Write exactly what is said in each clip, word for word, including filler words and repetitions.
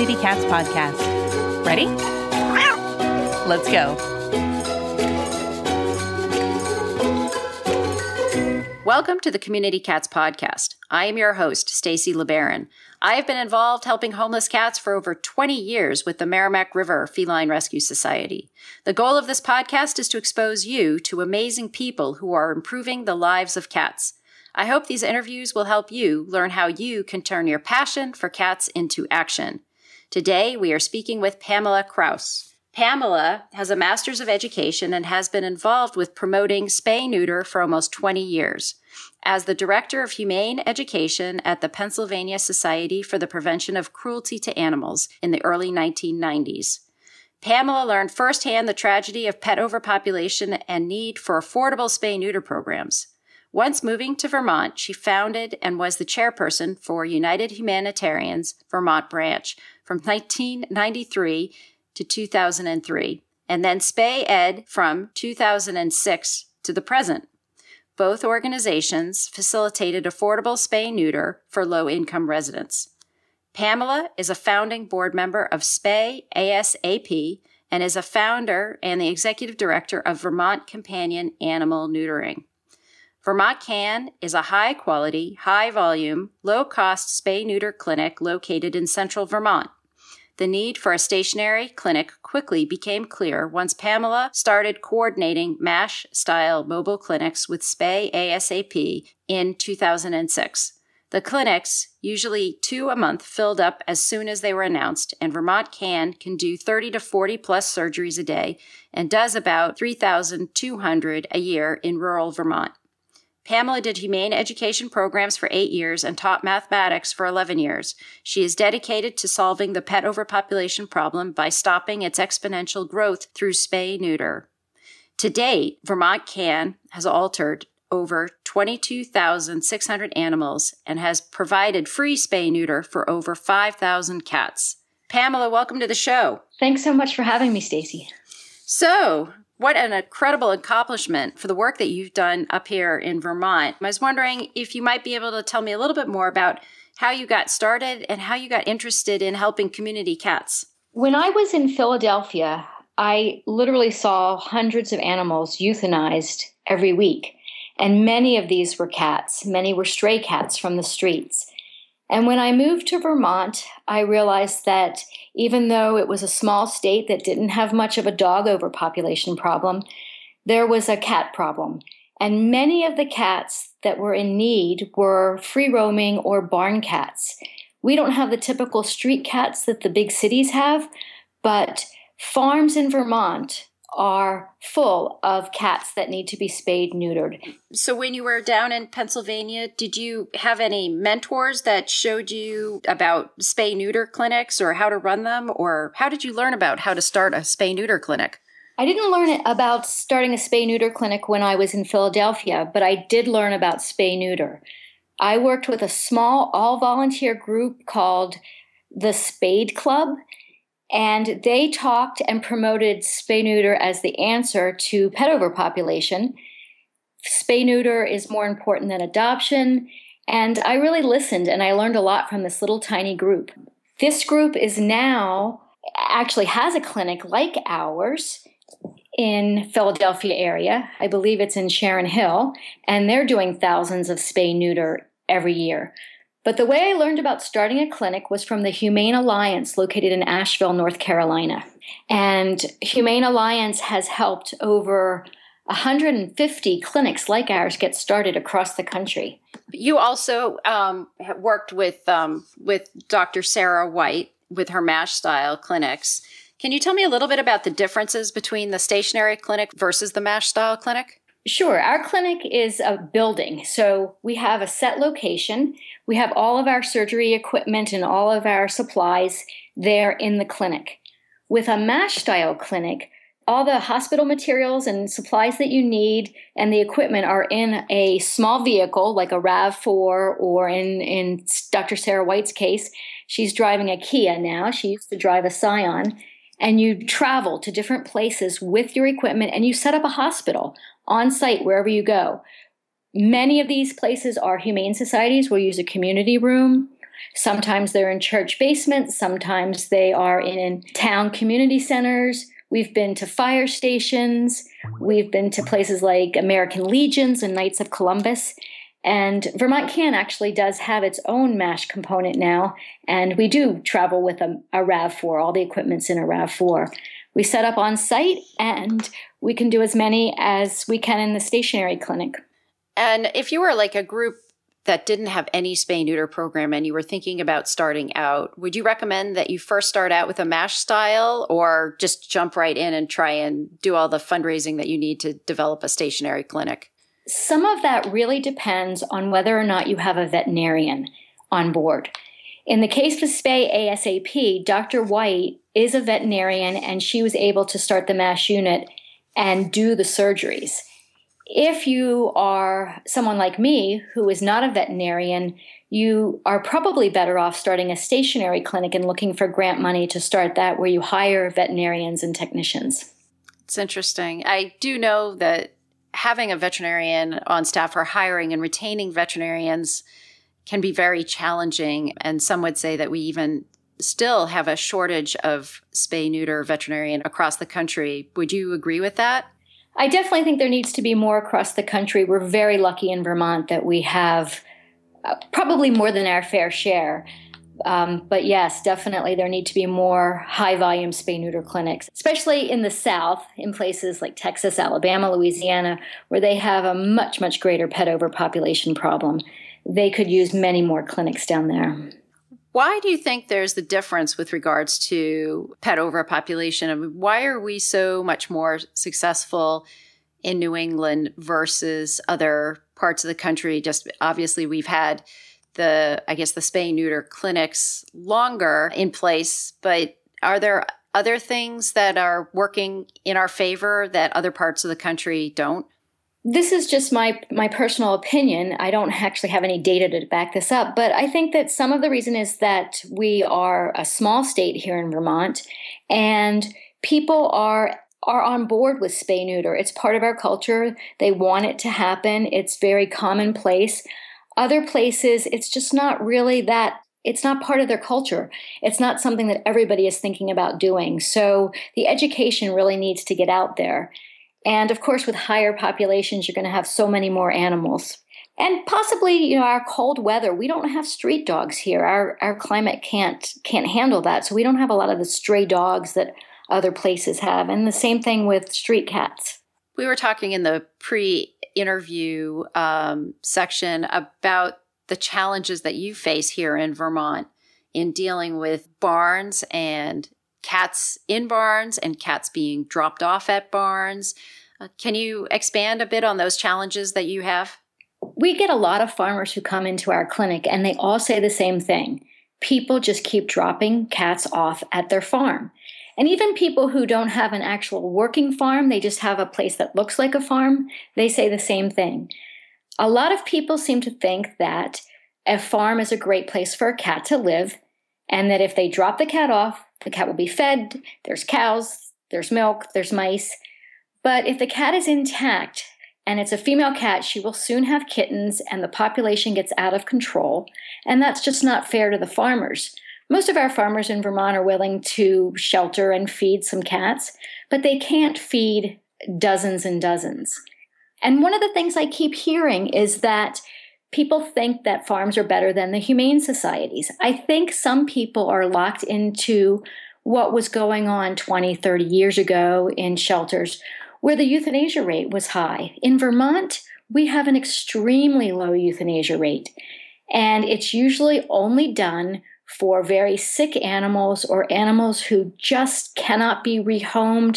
Community Cats podcast. Ready? Let's go. Welcome to the Community Cats podcast. I am your host, Stacy LeBaron. I have been involved helping homeless cats for over twenty years with the Merrimack River Feline Rescue Society. The goal of this podcast is to expose you to amazing people who are improving the lives of cats. I hope these interviews will help you learn how you can turn your passion for cats into action. Today, we are speaking with Pamela Kraus. Pamela has a Master's of Education and has been involved with promoting spay-neuter for almost twenty years. As the Director of Humane Education at the Pennsylvania Society for the Prevention of Cruelty to Animals in the early nineteen nineties. Pamela learned firsthand the tragedy of pet overpopulation and need for affordable spay-neuter programs. Once moving to Vermont, she founded and was the chairperson for United Humanitarians Vermont Branch from nineteen ninety-three to two thousand three, and then Spay Ed from two thousand six to the present. Both organizations facilitated affordable spay-neuter for low-income residents. Pamela is a founding board member of Spay ASAP and is a founder and the executive director of Vermont Companion Animal Neutering. Vermont Can is a high-quality, high-volume, low-cost spay-neuter clinic located in central Vermont. The need for a stationary clinic quickly became clear once Pamela started coordinating MASH-style mobile clinics with Spay ASAP in two thousand six. The clinics, usually two a month, filled up as soon as they were announced, and Vermont Can can do thirty to forty plus surgeries a day and does about three thousand two hundred a year in rural Vermont. Pamela did humane education programs for eight years and taught mathematics for eleven years. She is dedicated to solving the pet overpopulation problem by stopping its exponential growth through spay-neuter. To date, Vermont Can has altered over twenty-two thousand six hundred animals and has provided free spay-neuter for over five thousand cats. Pamela, welcome to the show. Thanks so much for having me, Stacy. So, what an incredible accomplishment for the work that you've done up here in Vermont. I was wondering if you might be able to tell me a little bit more about how you got started and how you got interested in helping community cats. When I was in Philadelphia, I literally saw hundreds of animals euthanized every week. And many of these were cats. Many were stray cats from the streets. And when I moved to Vermont, I realized that even though it was a small state that didn't have much of a dog overpopulation problem, there was a cat problem. And many of the cats that were in need were free-roaming or barn cats. We don't have the typical street cats that the big cities have, but farms in Vermont are full of cats that need to be spayed, neutered. So when you were down in Pennsylvania, did you have any mentors that showed you about spay-neuter clinics or how to run them? Or how did you learn about how to start a spay-neuter clinic? I didn't learn about starting a spay-neuter clinic when I was in Philadelphia, but I did learn about spay-neuter. I worked with a small all-volunteer group called the Spayed Club, and they talked and promoted spay-neuter as the answer to pet overpopulation. Spay-neuter is more important than adoption. And I really listened and I learned a lot from this little tiny group. This group is now, actually has a clinic like ours in Philadelphia area. I believe it's in Sharon Hill. And they're doing thousands of spay-neuter every year. But the way I learned about starting a clinic was from the Humane Alliance located in Asheville, North Carolina. And Humane Alliance has helped over one hundred fifty clinics like ours get started across the country. You also um, have worked with um, with Doctor Sarah White with her MASH-style clinics. Can you tell me a little bit about the differences between the stationary clinic versus the MASH-style clinic? Sure. Our clinic is a building. So we have a set location. We have all of our surgery equipment and all of our supplies there in the clinic. With a MASH-style clinic, all the hospital materials and supplies that you need and the equipment are in a small vehicle like a RAV four, or in, in Doctor Sarah White's case, she's driving a Kia now. She used to drive a Scion. And you travel to different places with your equipment and you set up a hospital on site wherever you go. Many of these places are humane societies. We'll use a community room Sometimes they're in church basements. Sometimes they are in town community centers. We've been to fire stations. We've been to places like American Legions and Knights of Columbus. And Vermont Can actually does have its own MASH component now. And we do travel with a, a RAV four. All the equipment's in a RAV four. We set up on site, and we can do as many as we can in the stationary clinic. And if you were like a group that didn't have any spay-neuter program and you were thinking about starting out, would you recommend that you first start out with a MASH style, or just jump right in and try and do all the fundraising that you need to develop a stationary clinic? Some of that really depends on whether or not you have a veterinarian on board. In the case of Spay ASAP, Doctor White is a veterinarian, and she was able to start the MASH unit and do the surgeries. If you are someone like me who is not a veterinarian, you are probably better off starting a stationary clinic and looking for grant money to start that, where you hire veterinarians and technicians. It's interesting. I do know that having a veterinarian on staff, or hiring and retaining veterinarians, can be very challenging. And some would say that we even still have a shortage of spay-neuter veterinarian across the country. Would you agree with that? I definitely think there needs to be more across the country. We're very lucky in Vermont that we have uh, probably more than our fair share. Um, but yes, definitely there need to be more high-volume spay-neuter clinics, especially in the South, in places like Texas, Alabama, Louisiana, where they have a much, much greater pet overpopulation problem. They could use many more clinics down there. Why do you think there's the difference with regards to pet overpopulation? I mean, why are we so much more successful in New England versus other parts of the country? Just obviously we've had the, I guess, the spay-neuter clinics longer in place, but are there other things that are working in our favor that other parts of the country don't? This is just my my personal opinion. I don't actually have any data to back this up, but I think that some of the reason is that we are a small state here in Vermont, and people are are on board with spay-neuter. It's part of our culture. They want it to happen. It's very commonplace. Other places, it's just not really that, it's not part of their culture. It's not something that everybody is thinking about doing. So the education really needs to get out there. And of course, with higher populations, you're going to have so many more animals. And possibly, you know, our cold weather, we don't have street dogs here. Our our climate can't can't handle that. So we don't have a lot of the stray dogs that other places have. And the same thing with street cats. We were talking in the pre-interview um, section about the challenges that you face here in Vermont in dealing with barns and cats in barns and cats being dropped off at barns. Uh, can you expand a bit on those challenges that you have? We get a lot of farmers who come into our clinic, and they all say the same thing. People just keep dropping cats off at their farm. And even people who don't have an actual working farm, they just have a place that looks like a farm, they say the same thing. A lot of people seem to think that a farm is a great place for a cat to live, and that if they drop the cat off, the cat will be fed, there's cows, there's milk, there's mice. But if the cat is intact and it's a female cat, she will soon have kittens and the population gets out of control. And that's just not fair to the farmers. Most of our farmers in Vermont are willing to shelter and feed some cats, but they can't feed dozens and dozens. And one of the things I keep hearing is that people think that farms are better than the humane societies. I think some people are locked into what was going on twenty, thirty years ago in shelters where the euthanasia rate was high. In Vermont, we have an extremely low euthanasia rate, and it's usually only done for very sick animals or animals who just cannot be rehomed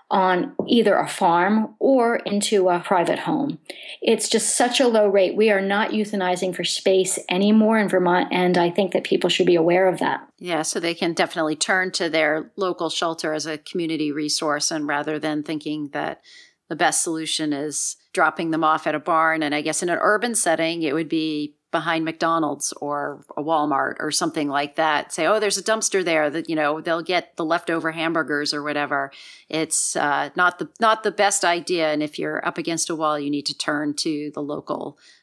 on either a farm or into a private home. It's just such a low rate. We are not euthanizing for space anymore in Vermont, and I think that people should be aware of that. Yeah, so they can definitely turn to their local shelter as a community resource, and rather than thinking that the best solution is dropping them off at a barn. And I guess in an urban setting, it would be behind McDonald's or a Walmart or something like that. Say, oh, there's a dumpster there that, you know, they'll get the leftover hamburgers or whatever. It's uh, not the not the best idea. And if you're up against a wall, you need to turn to the local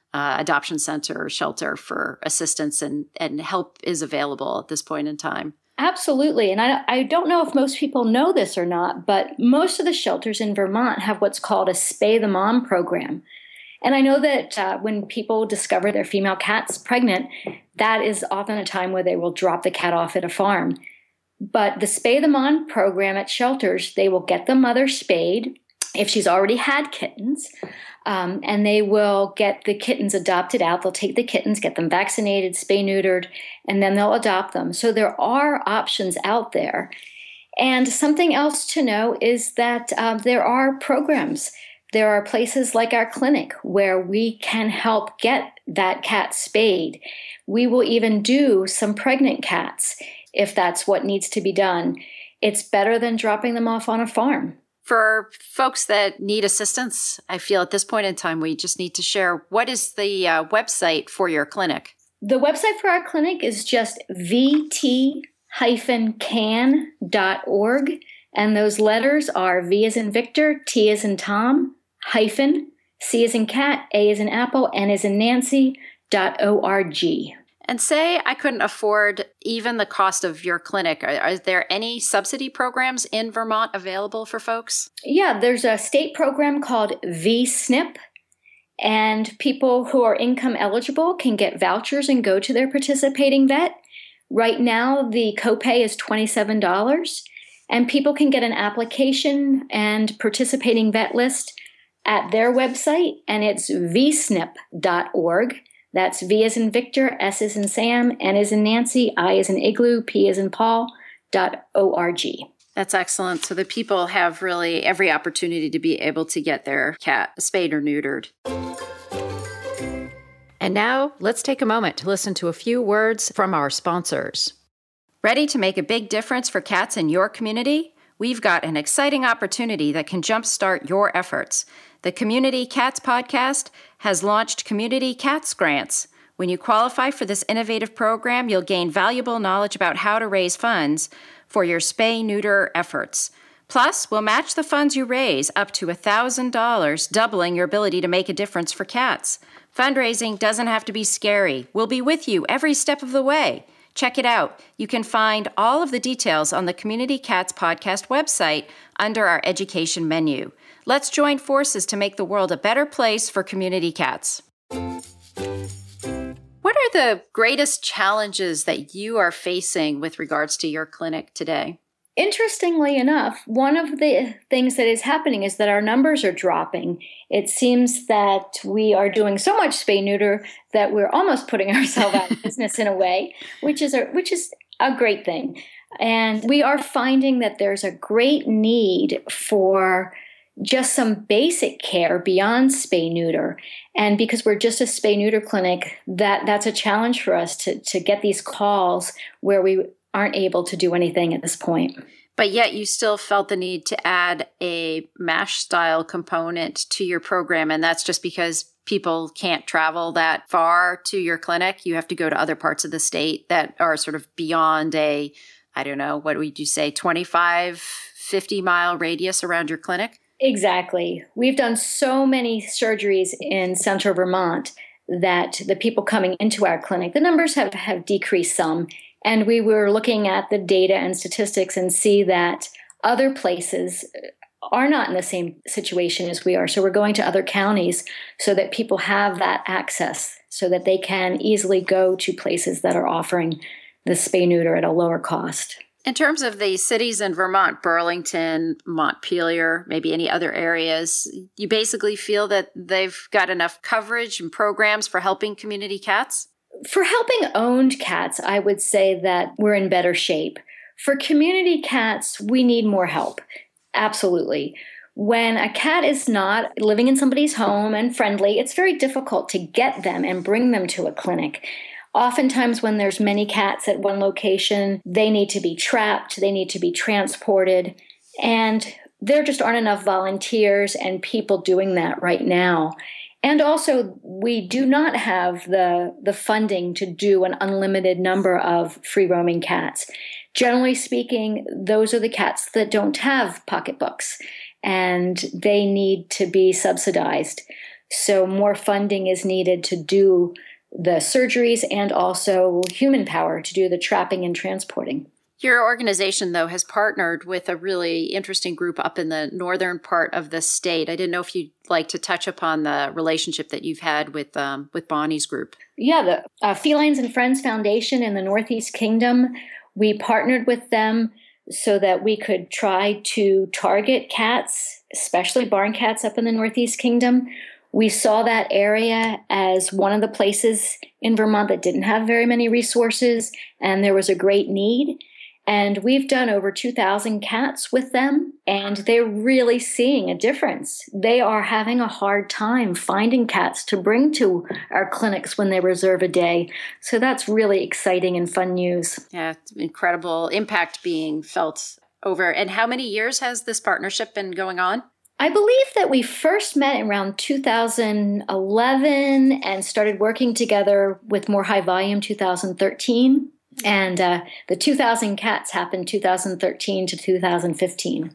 uh, adoption center or shelter for assistance and, and help is available at this point in time. Absolutely. And I, I don't know if most people know this or not, but most of the shelters in Vermont have what's called a Spay the Mom program. And I know that uh, when people discover their female cat's pregnant, that is often a time where they will drop the cat off at a farm. But the Spay the Mom program at shelters, they will get the mother spayed if she's already had kittens, um, and they will get the kittens adopted out. They'll take the kittens, get them vaccinated, spay neutered, and then they'll adopt them. So there are options out there. And something else to know is that uh, there are programs. There are places like our clinic where we can help get that cat spayed. We will even do some pregnant cats if that's what needs to be done. It's better than dropping them off on a farm. For folks that need assistance, I feel at this point in time, we just need to share what is the uh, website for your clinic? The website for our clinic is just v t dash can dot org. And those letters are V as in Victor, T as in Tom, hyphen, C as in cat, A as in apple, N as in Nancy, dot O R G. And say I couldn't afford even the cost of your clinic. Are, are there any subsidy programs in Vermont available for folks? Yeah, there's a state program called V S N P, and people who are income eligible can get vouchers and go to their participating vet. Right now, the copay is twenty-seven dollars, and people can get an application and participating vet list at their website, and it's v s n p dot org. That's V as in Victor, S as in Sam, N as in Nancy, I as in Igloo, P as in Paul, dot O R G. That's excellent. So the people have really every opportunity to be able to get their cat spayed or neutered. And now let's take a moment to listen to a few words from our sponsors. Ready to make a big difference for cats in your community? We've got an exciting opportunity that can jumpstart your efforts. The Community Cats Podcast has launched Community Cats Grants. When you qualify for this innovative program, you'll gain valuable knowledge about how to raise funds for your spay-neuter efforts. Plus, we'll match the funds you raise up to one thousand dollars, doubling your ability to make a difference for cats. Fundraising doesn't have to be scary. We'll be with you every step of the way. Check it out. You can find all of the details on the Community Cats Podcast website under our education menu. Let's join forces to make the world a better place for community cats. What are the greatest challenges that you are facing with regards to your clinic today? Interestingly enough, one of the things that is happening is that our numbers are dropping. It seems that we are doing so much spay-neuter that we're almost putting ourselves out of business in a way, which is a, which is a great thing. And we are finding that there's a great need for just some basic care beyond spay-neuter. And because we're just a spay-neuter clinic, that, that's a challenge for us to, to get these calls where we aren't able to do anything at this point. But yet you still felt the need to add a MASH style component to your program. And that's just because people can't travel that far to your clinic. You have to go to other parts of the state that are sort of beyond a, I don't know, what would you say, twenty-five, fifty mile radius around your clinic? Exactly. We've done so many surgeries in central Vermont that the people coming into our clinic, the numbers have, have decreased some. And we were looking at the data and statistics and see that other places are not in the same situation as we are. So we're going to other counties so that people have that access so that they can easily go to places that are offering the spay-neuter at a lower cost. In terms of the cities in Vermont, Burlington, Montpelier, maybe any other areas, you basically feel that they've got enough coverage and programs for helping community cats? For helping owned cats, I would say that we're in better shape. For community cats, we need more help. Absolutely. When a cat is not living in somebody's home and friendly, it's very difficult to get them and bring them to a clinic. Oftentimes when there's many cats at one location, they need to be trapped, they need to be transported, and there just aren't enough volunteers and people doing that right now. And also, we do not have the, the funding to do an unlimited number of free-roaming cats. Generally speaking, those are the cats that don't have pocketbooks, and they need to be subsidized. So more funding is needed to do the surgeries and also human power to do the trapping and transporting. Your organization, though, has partnered with a really interesting group up in the northern part of the state. I didn't know if you'd like to touch upon the relationship that you've had with um, with Bonnie's group. Yeah, the uh, Felines and Friends Foundation in the Northeast Kingdom, we partnered with them so that we could try to target cats, especially barn cats up in the Northeast Kingdom. We saw that area as one of the places in Vermont that didn't have very many resources, and there was a great need. And we've done over two thousand cats with them, and they're really seeing a difference. They are having a hard time finding cats to bring to our clinics when they reserve a day. So that's really exciting and fun news. Yeah, incredible impact being felt over. And how many years has this partnership been going on? I believe that we first met around two thousand eleven and started working together with more high volume two thousand thirteen. And uh, the two thousand cats happened two thousand thirteen to two thousand fifteen.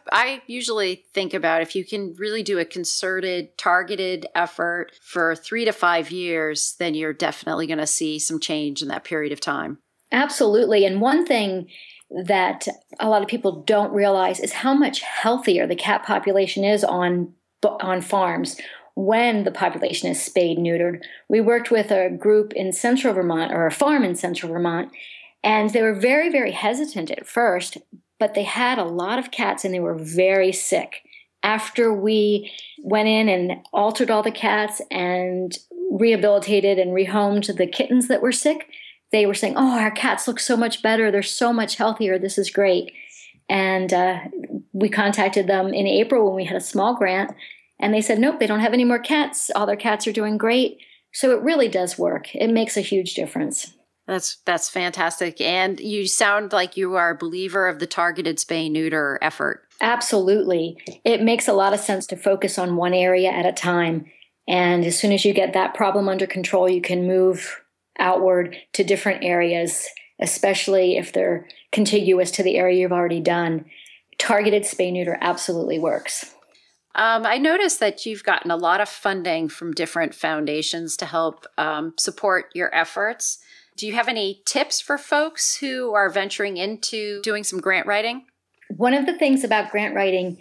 I usually think about if you can really do a concerted, targeted effort for three to five years, then you're definitely going to see some change in that period of time. Absolutely. And one thing that a lot of people don't realize is how much healthier the cat population is on on farms when the population is spayed neutered. We worked with a group in central Vermont, or a farm in central Vermont, and they were very, very hesitant at first, but they had a lot of cats and they were very sick. After we went in and altered all the cats and rehabilitated and rehomed the kittens that were sick, they were saying, oh, our cats look so much better. They're so much healthier. This is great. And uh, we contacted them in April when we had a small grant, and they said, nope, they don't have any more cats. All their cats are doing great. So it really does work. It makes a huge difference. That's that's fantastic. And you sound like you are a believer of the targeted spay-neuter effort. Absolutely. It makes a lot of sense to focus on one area at a time. And as soon as you get that problem under control, you can move outward to different areas, especially if they're contiguous to the area you've already done. Targeted spay-neuter absolutely works. Um, I noticed that you've gotten a lot of funding from different foundations to help um, support your efforts. Do you have any tips for folks who are venturing into doing some grant writing? One of the things about grant writing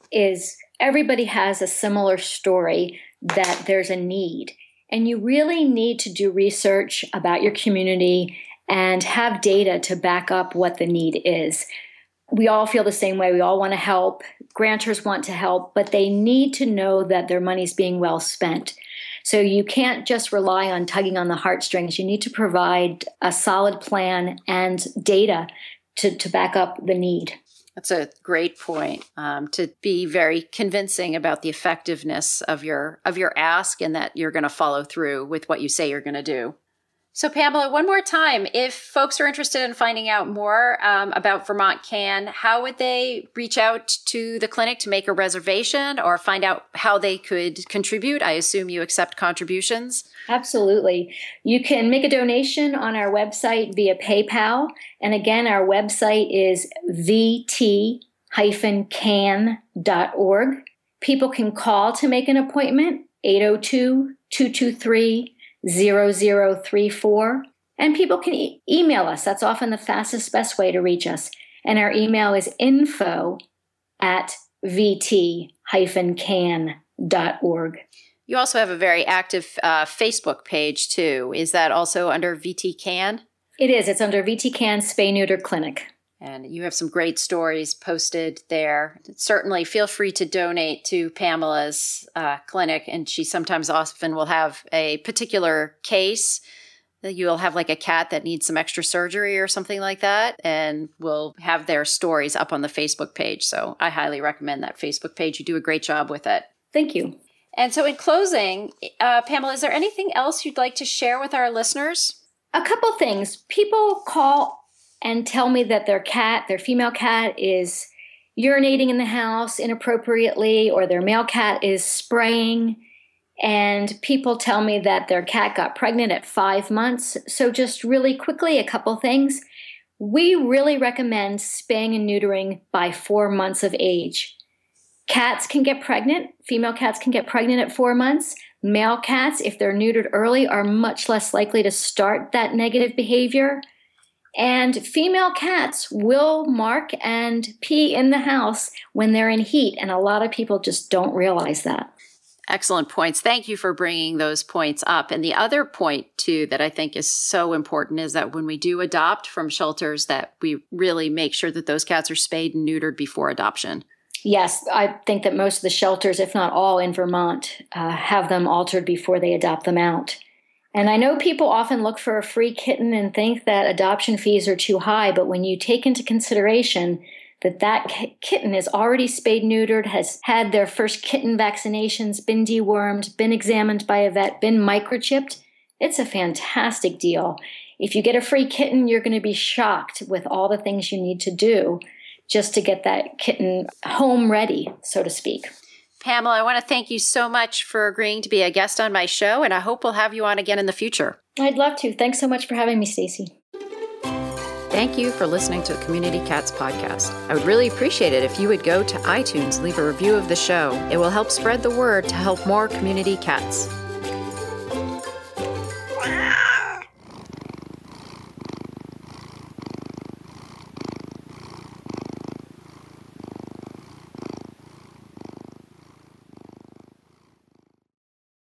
is everybody has a similar story that there's a need. And you really need to do research about your community and have data to back up what the need is. We all feel the same way. We all want to help. Grantors want to help, but they need to know that their money's being well spent. So you can't just rely on tugging on the heartstrings. You need to provide a solid plan and data to, to back up the need. That's a great point, um, to be very convincing about the effectiveness of your of your ask and that you're going to follow through with what you say you're going to do. So Pamela, one more time, if folks are interested in finding out more um, about Vermont Can, how would they reach out to the clinic to make a reservation or find out how they could contribute? I assume you accept contributions. Absolutely. You can make a donation on our website via PayPal. And again, our website is v t dash can dot org. People can call to make an appointment, eight oh two, two two three, zero zero three four. And people can e- email us. That's often the fastest, best way to reach us. And our email is info at v t dash can dot org. You also have a very active uh, Facebook page, too. Is that also under V T Can? It is. It's under V T Can Spay Neuter Clinic. And you have some great stories posted there. Certainly feel free to donate to Pamela's uh, clinic. And she sometimes often will have a particular case that you'll have like a cat that needs some extra surgery or something like that. And we'll have their stories up on the Facebook page. So I highly recommend that Facebook page. You do a great job with it. Thank you. And so in closing, uh, Pamela, is there anything else you'd like to share with our listeners? A couple things. People call and tell me that their cat, their female cat, is urinating in the house inappropriately, or their male cat is spraying. And people tell me that their cat got pregnant at five months. So just really quickly, a couple things. We really recommend spaying and neutering by four months of age. Cats can get pregnant. Female cats can get pregnant at four months. Male cats, if they're neutered early, are much less likely to start that negative behavior. And female cats will mark and pee in the house when they're in heat. And a lot of people just don't realize that. Excellent points. Thank you for bringing those points up. And the other point, too, that I think is so important is that when we do adopt from shelters, that we really make sure that those cats are spayed and neutered before adoption. Yes, I think that most of the shelters, if not all in Vermont, uh, have them altered before they adopt them out. And I know people often look for a free kitten and think that adoption fees are too high, but when you take into consideration that that k- kitten is already spayed, neutered, has had their first kitten vaccinations, been dewormed, been examined by a vet, been microchipped, it's a fantastic deal. If you get a free kitten, you're going to be shocked with all the things you need to do just to get that kitten home ready, so to speak. Pamela, I want to thank you so much for agreeing to be a guest on my show, and I hope we'll have you on again in the future. I'd love to. Thanks so much for having me, Stacy. Thank you for listening to the Community Cats podcast. I would really appreciate it if you would go to iTunes, leave a review of the show. It will help spread the word to help more community cats.